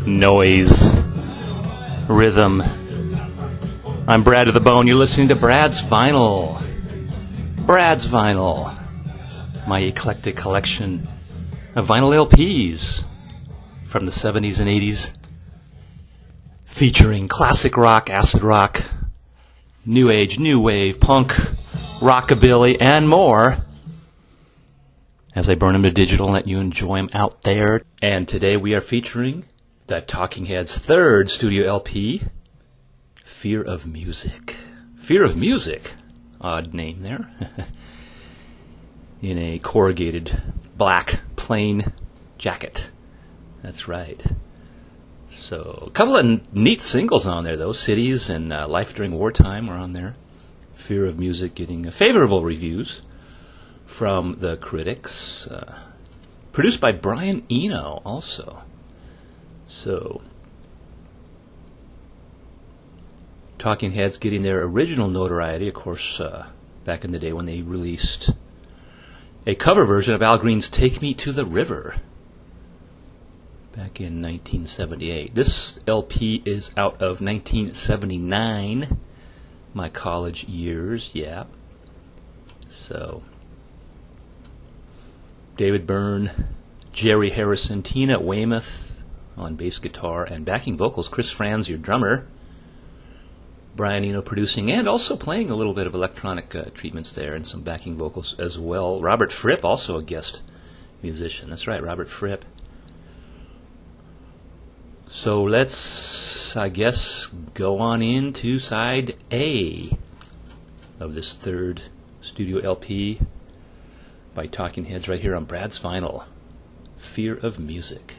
noise, rhythm. I'm Brad to the Bone. You're listening to Brad's Vinyl. Brad's Vinyl. My eclectic collection of vinyl LPs from the 70s and 80s, featuring classic rock, acid rock, new age, new wave, punk, rockabilly, and more, as I burn them to digital and let you enjoy them out there. And today we are featuring the Talking Heads' third studio LP, Fear of Music. Fear of Music, odd name there, in a corrugated black plain jacket. That's right. So, a couple of neat singles on there, though. Cities and Life During Wartime are on there. Fear of Music getting favorable reviews from the critics. Produced by Brian Eno, also. So, Talking Heads getting their original notoriety, of course, back in the day when they released a cover version of Al Green's Take Me to the River back in 1978. This LP is out of 1979, my college years, yeah. So, David Byrne, Jerry Harrison, Tina Weymouth on bass guitar, and backing vocals, Chris Franz, your drummer, Brian Eno producing and also playing a little bit of electronic treatments there and some backing vocals as well. Robert Fripp, also a guest musician. That's right, Robert Fripp. So let's, I guess, go on into side A of this third studio LP by Talking Heads right here on Brad's Vinyl, Fear of Music.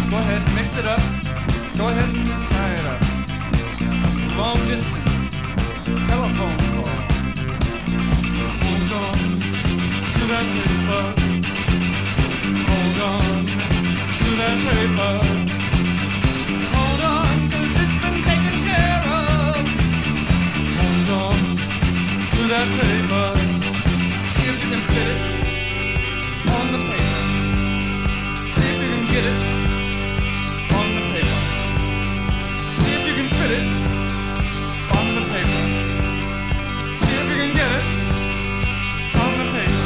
Go ahead, mix it up. Go ahead and tie it up. Long distance telephone call. Hold on to that paper. Hold on to that paper. Hold on, 'cause it's been taken care of. Hold on to that paper. See if you can fit it on the paper. See if you can get it on the paper. See if you can fit it on the paper. See if you can get it on the paper.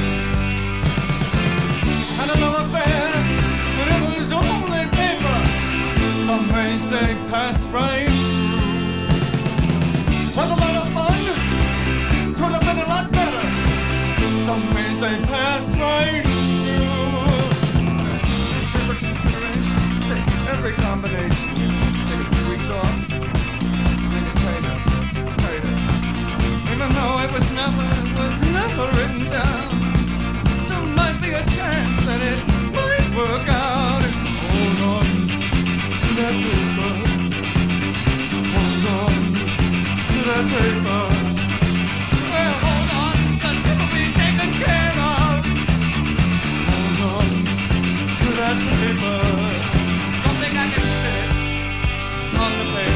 Had a love affair, but it was only paper. Some ways they pass right through. Was a lot of fun, could have been a lot better. Some ways they pass right through. For consideration, take every combination. Take a few weeks off, make it tighter, tighter. Even though it was never written down, still might be a chance that it might work out. Hold on to that paper. Hold on to that paper. Well, hold on, 'cause it'll be taken care of. Hold on to that paper. Don't think I can fit it on the paper.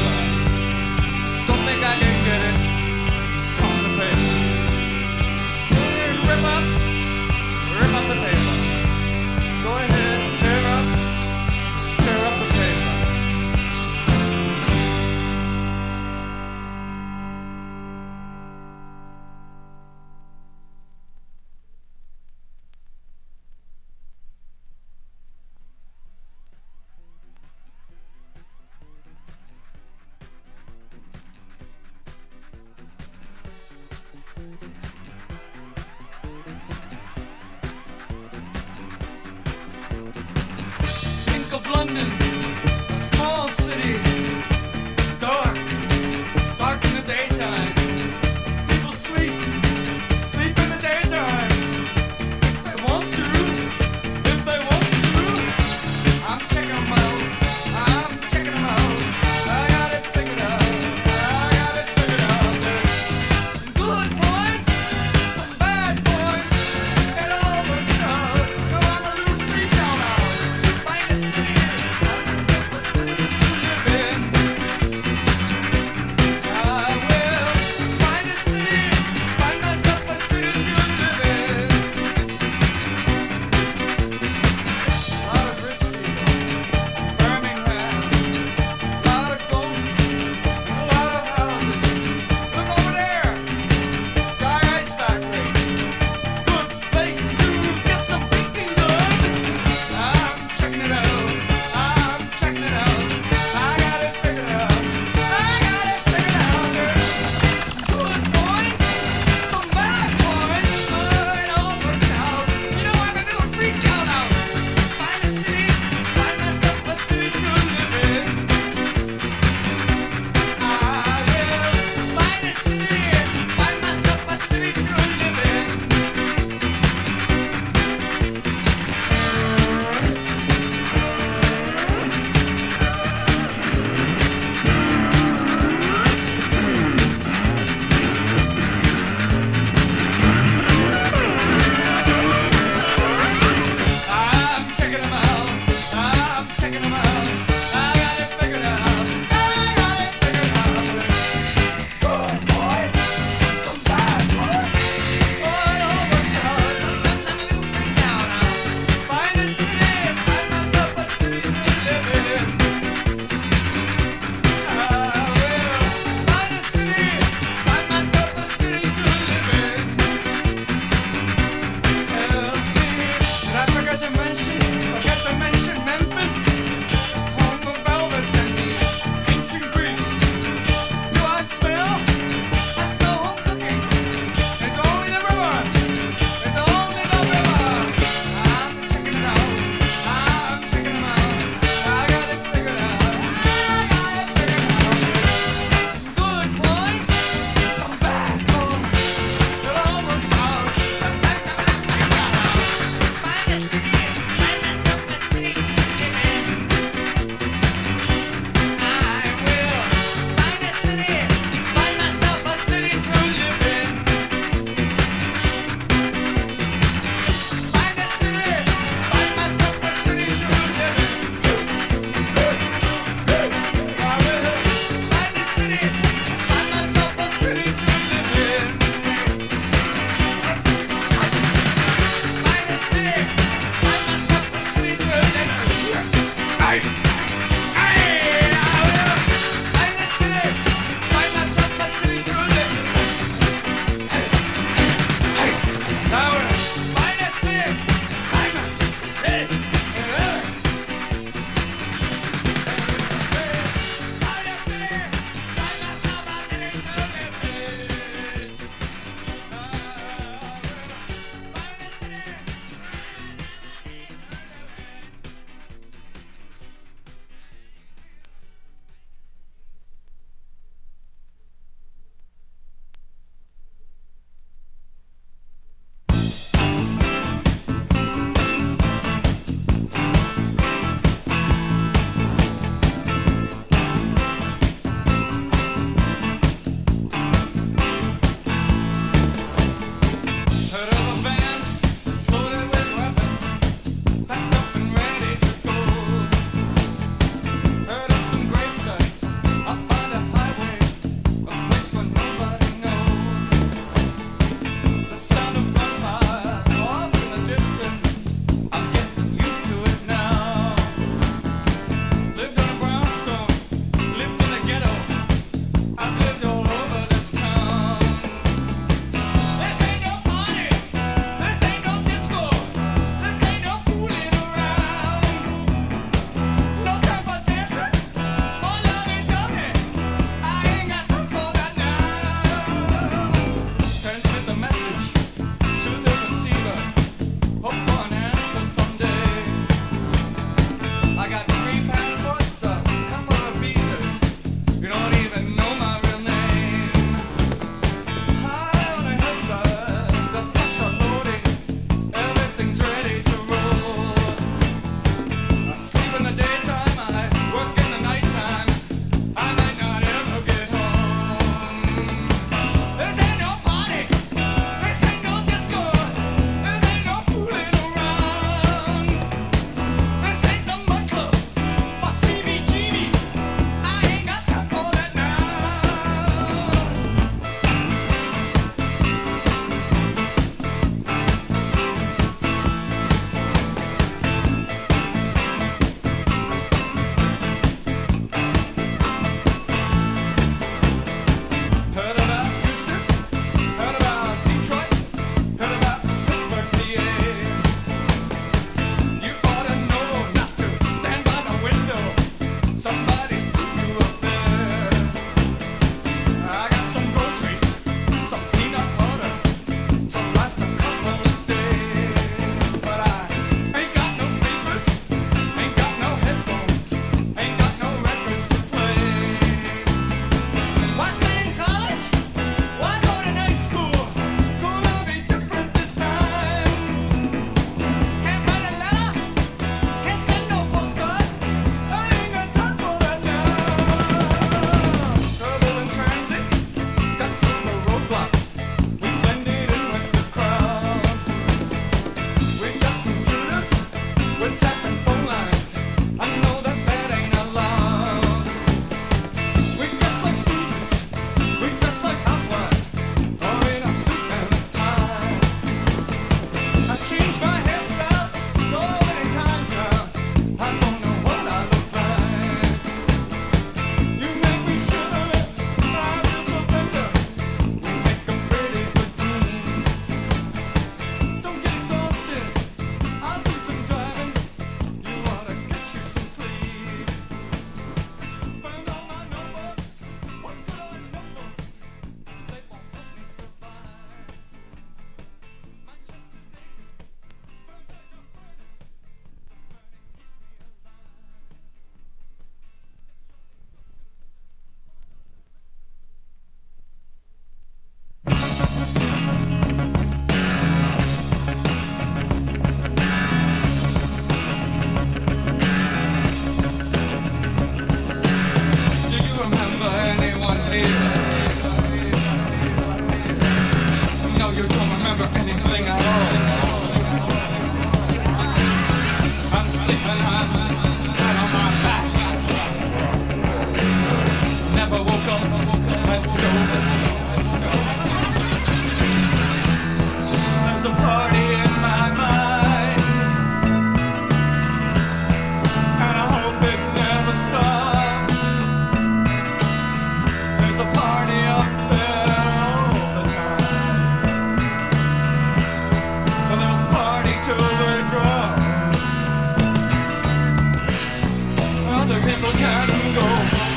other people can go.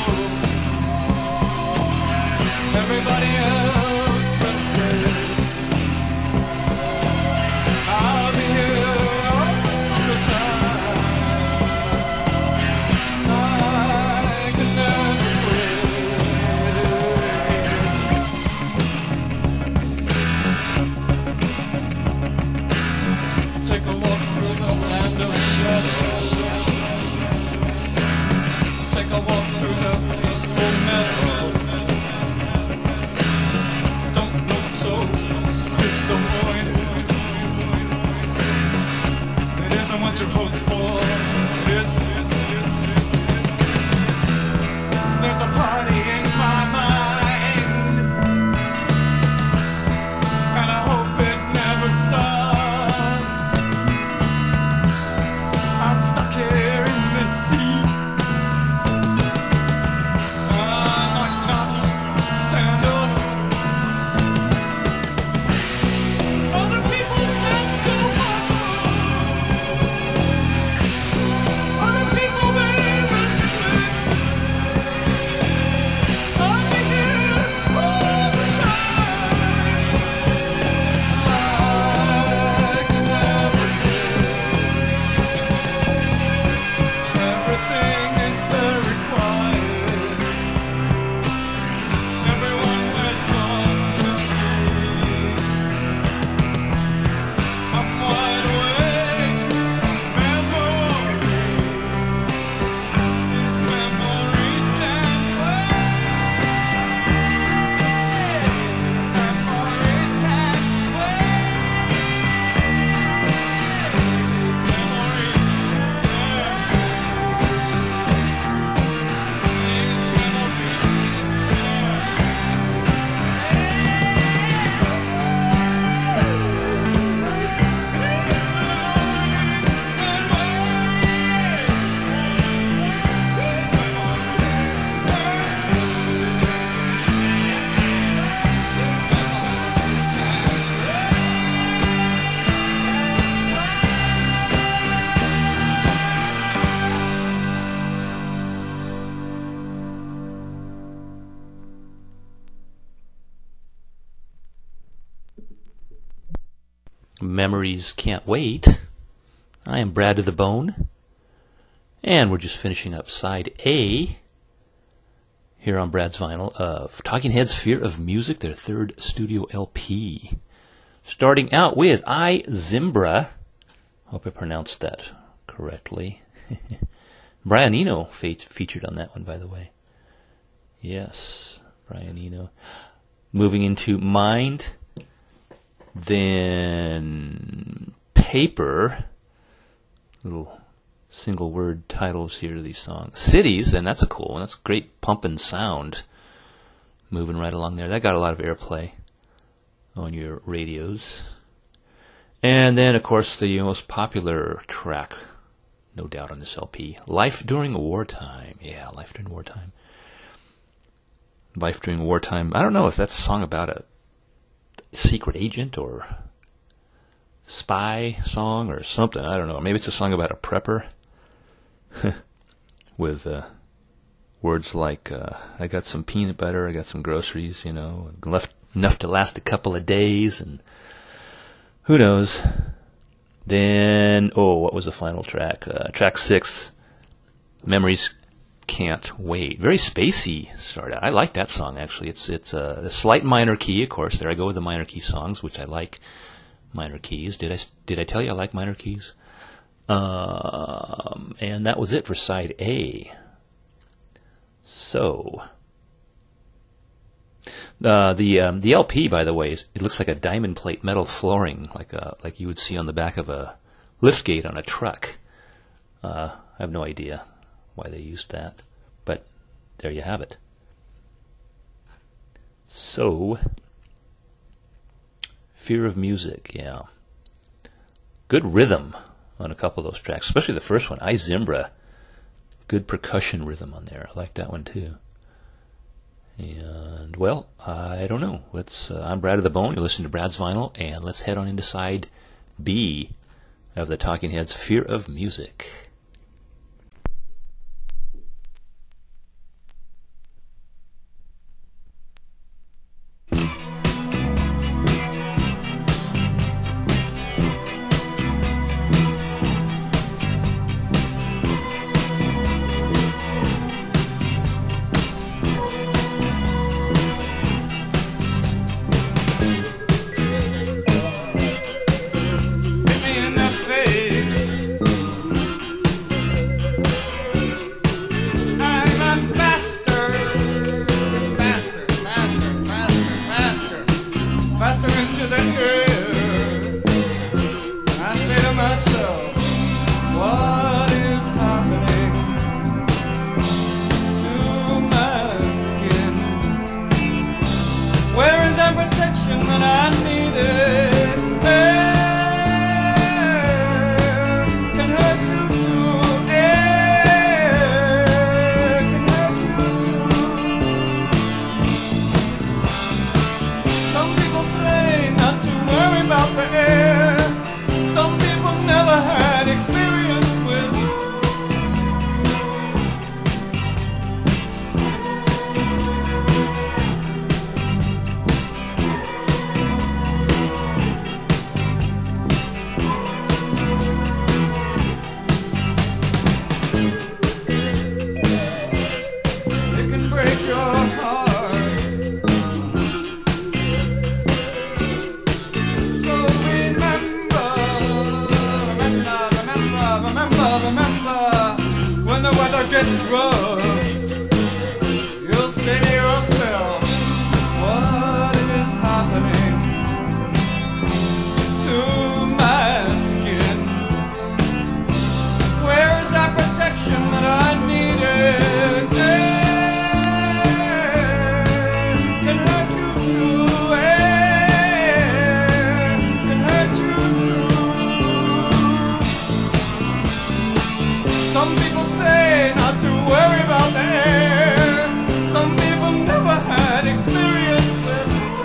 Everybody else rested. I'll be here all the time. I can never quit. Take a walk through the land of shadows. Take a walk through the peaceful meadows. Don't look so disappointed. It isn't what you hoped for. It isn't. There's a party in my mind, and I hope it never stops. I'm stuck here in this seat. Knock, knock, stand up. Other people can go on. Other people may respect. I'll be here all the time. I can never everything is very quiet. Everyone has gone to sleep. I'm wide awake. Memories. These memories can't wait. These memories can't wait. These memories Memories Can't Wait. I am Brad to the Bone, and we're just finishing up side A here on Brad's Vinyl of Talking Heads' Fear of Music, their third studio LP. Starting out with I Zimbra. Hope I pronounced that correctly. Brian Eno featured on that one, by the way. Yes, Brian Eno. Moving into Mind. Then Paper, little single word titles here to these songs. Cities, and that's a cool one. That's great pumping sound moving right along there. That got a lot of airplay on your radios. And then, of course, the most popular track, no doubt, on this LP, Life During Wartime. Yeah, Life During Wartime. Life During Wartime. I don't know if that's a song about a secret agent or spy song or something. I don't know. Maybe it's a song about a prepper with words like, I got some peanut butter, I got some groceries, left enough to last a couple of days, and who knows. Then, what was the final track? Track 6, Memories Can't Wait. Very spacey start out. I like that song, actually. It's a slight minor key, of course. There I go with the minor key songs, which I like minor keys. Did I tell you I like minor keys? And that was it for side A. So, the LP, by the way, it looks like a diamond plate metal flooring, like you would see on the back of a liftgate on a truck. I have no idea why they used that, but there you have it. So, Fear of Music, yeah. Good rhythm on a couple of those tracks, especially the first one, I Zimbra. Good percussion rhythm on there. I like that one too. And, well, I don't know. I'm Brad of the Bone. You're listening to Brad's Vinyl, and let's head on into side B of the Talking Heads' Fear of Music. rough, you'll say to yourself, what is happening to my skin? Where is that protection that I needed? Can hurt you too, can hurt you too. Some people say not to worry about the air. Some people never had experience with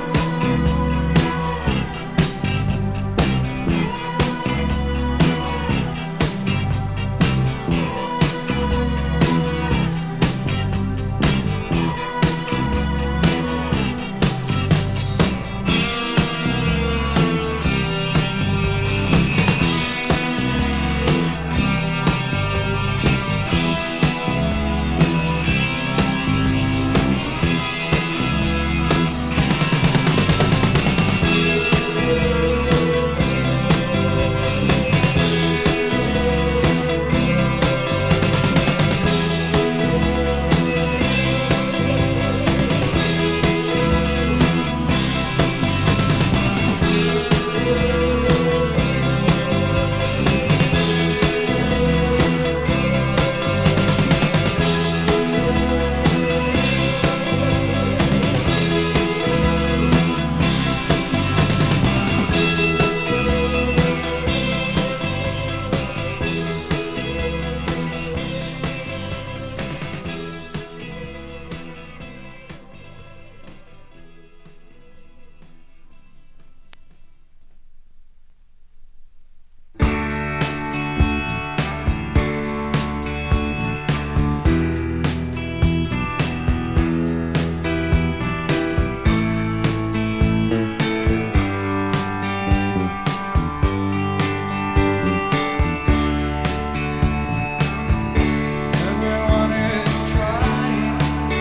everyone is trying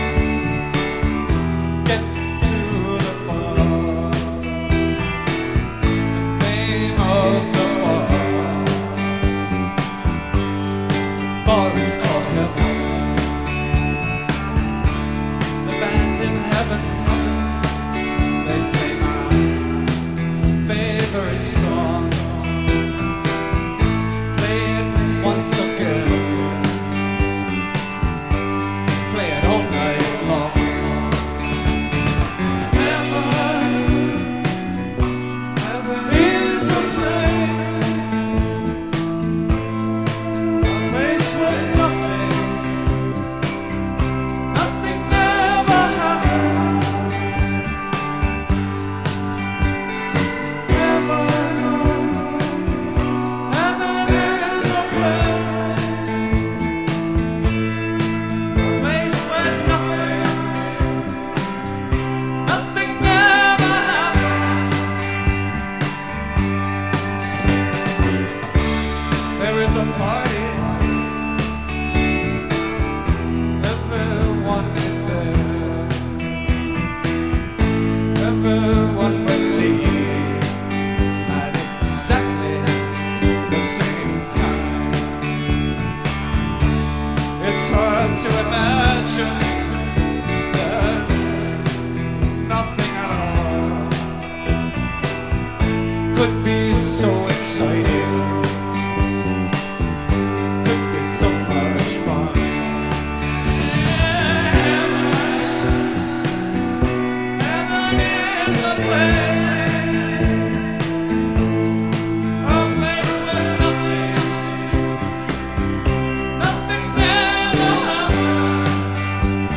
get to the bar. The name of the bar is called Heaven. The band in heaven, they play my favorite song. Play it once again. Play it all night long. Heaven is a place, a place where nothing ever happens. Heaven is a place where nothing ever happens. There is a party, everyone is there, everyone will leave at exactly the same time. It's hard to imagine that nothing at all could be so exciting, could be so much fun. Heaven is a place where nothing ever happens.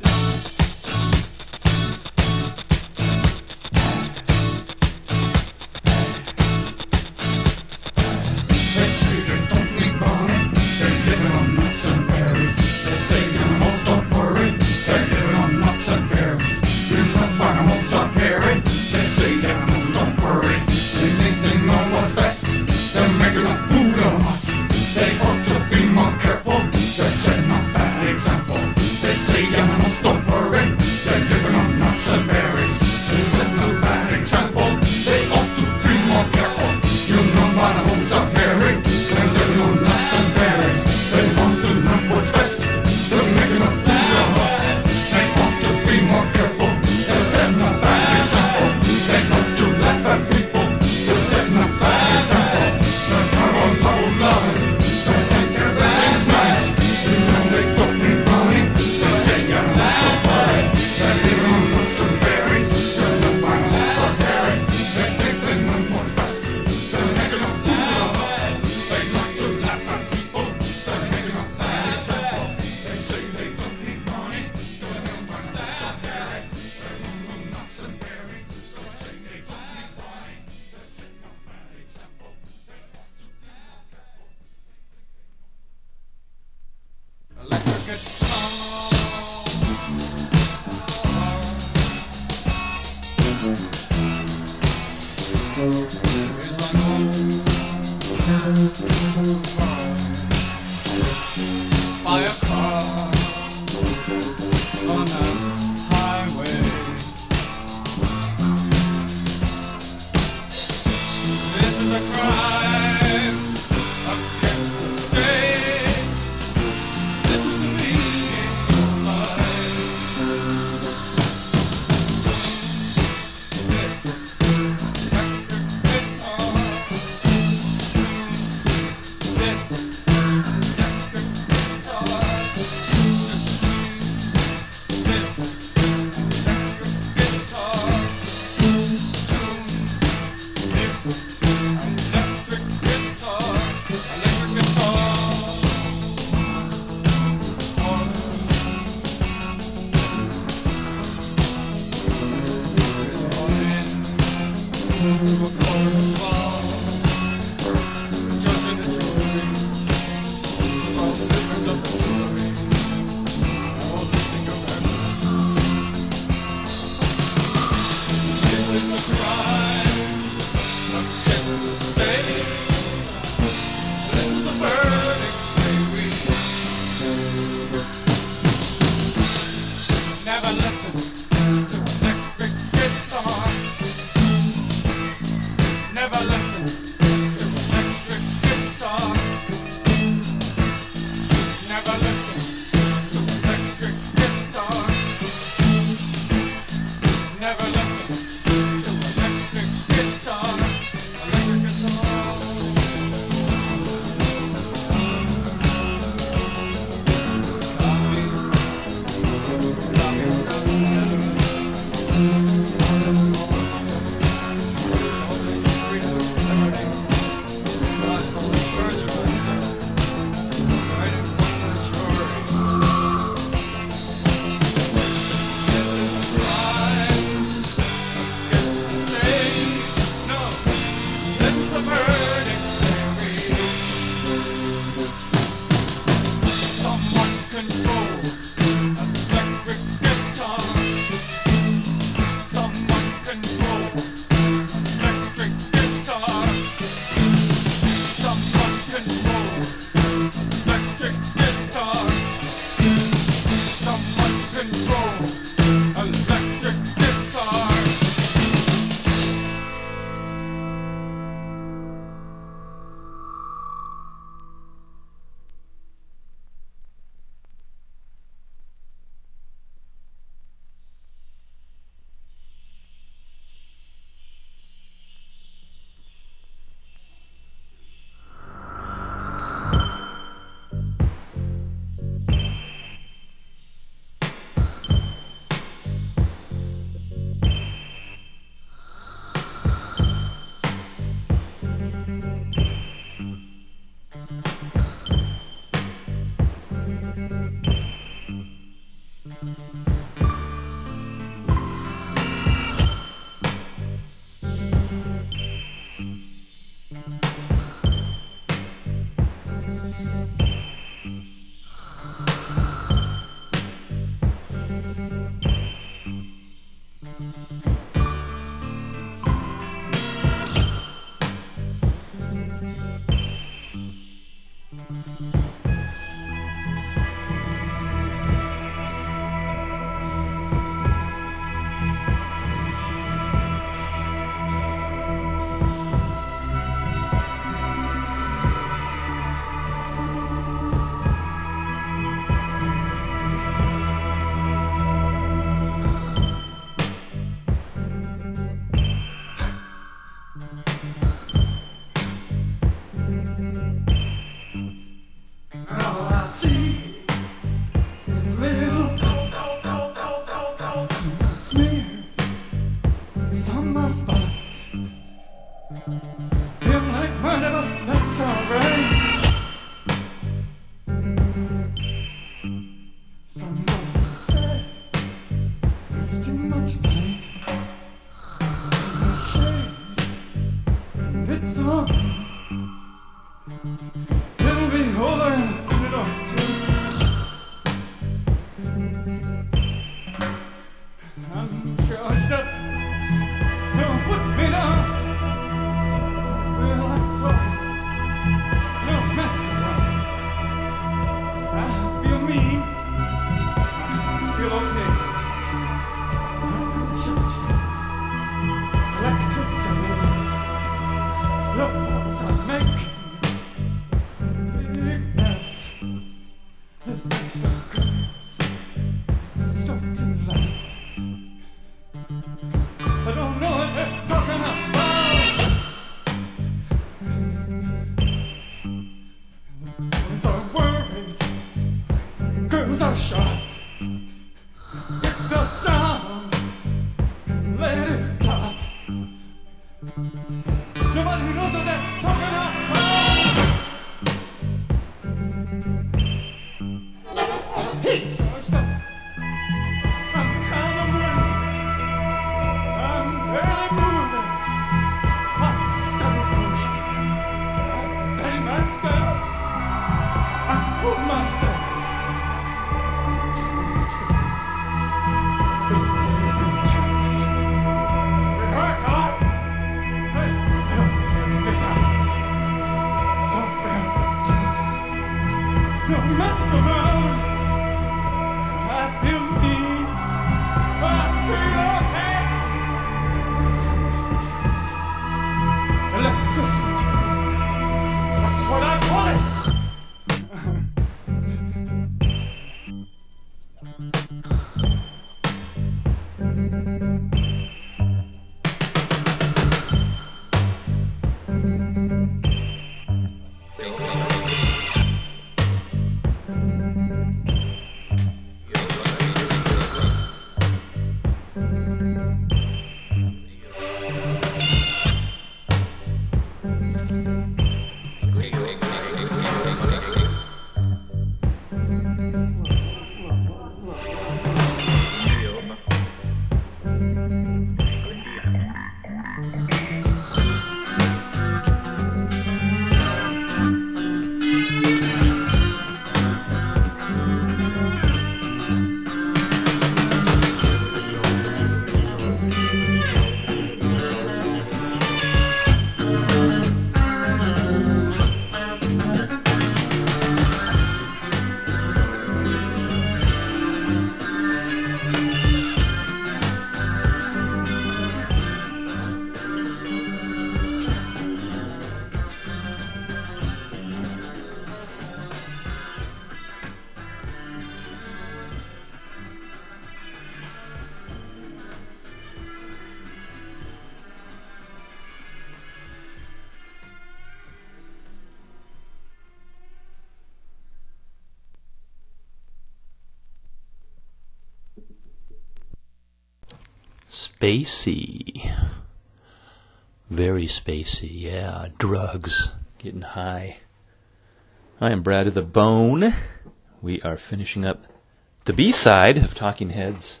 Spacey. Very spacey, yeah. Drugs. Getting high. I am Brad of the Bone. We are finishing up the B-side of Talking Heads.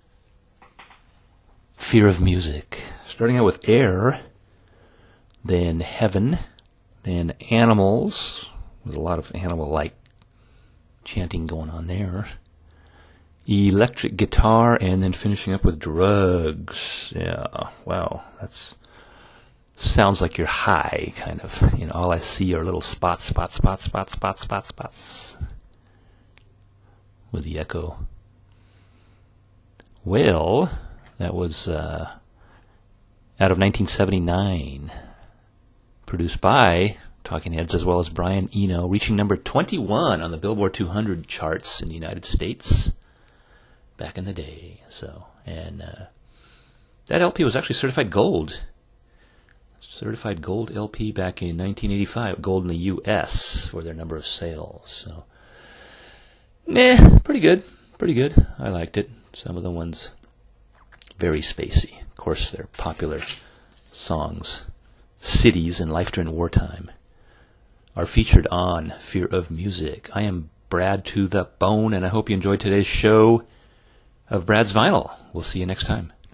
Fear of Music. Starting out with Air, then Heaven, then Animals, with a lot of animal-like chanting going on there. Electric Guitar, and then finishing up with Drugs. Yeah, wow, that's sounds like you're high, kind of. You know, all I see are little spots. With the echo. Well, that was out of 1979. Produced by Talking Heads as well as Brian Eno, reaching number 21 on the Billboard 200 charts in the United States back in the day. So, and that LP was actually certified gold. Certified gold LP back in 1985. Gold in the U.S. for their number of sales. So, pretty good. Pretty good. I liked it. Some of the ones very spacey. Of course, they're popular songs. Cities and Life During Wartime are featured on Fear of Music. I am Brad to the Bone, and I hope you enjoyed today's show of Brad's Vinyl. We'll see you next time.